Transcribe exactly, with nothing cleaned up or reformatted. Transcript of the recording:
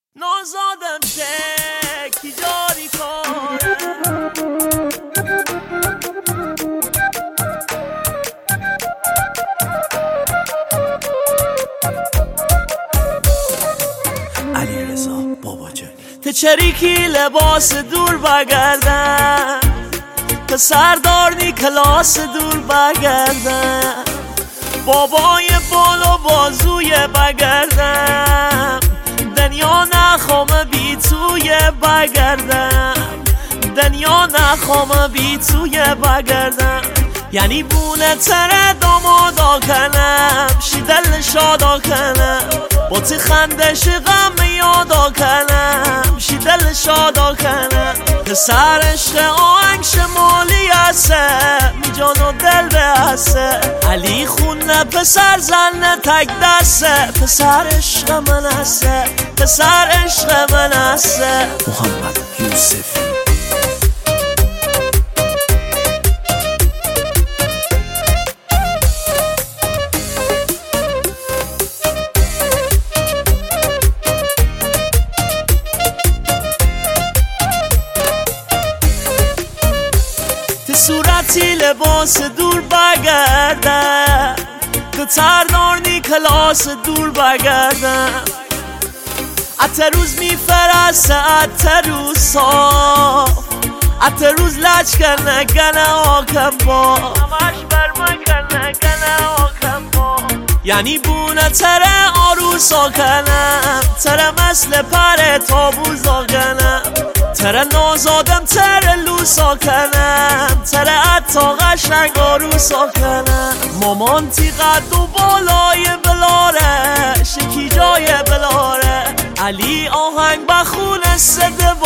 نازادم شکی جاری کاره علیرضا باباجانی ته چریکی لباس دور بگردم ته سردارنی کلاس دور بگردم بابای بالا بازوی بگردم دنیا نخوام بی توی بگردم دنیا نخوام بی توی بگردم یعنی بونه تره دامادا کنم شیدل شادا کنم با تی خندش غم یادا کنم شیدل شادا کنم پسر عشق آهنگ شمالی هسته می جان و دل به هسته علی خونه پسر زن تک دسته پسر عشق من هسته پسر عشق من هسته محمد یوسفی صورتی لباس دور بگردم که تردارنی کلاس دور بگردم ات روز میفرسته ات روز صاف ات روز لچ کنه گنه آکم با همش برمه کنه گنه آکم با یعنی بونه تره آروسا کنم تره مثل پر تابوزا کنم تره نازادم تره لوسا کنم تره حتی قشنگ آروسا کنم مامان تی قد و بالای بلاره شکی جای بلاره علی آهنگ بخونه سده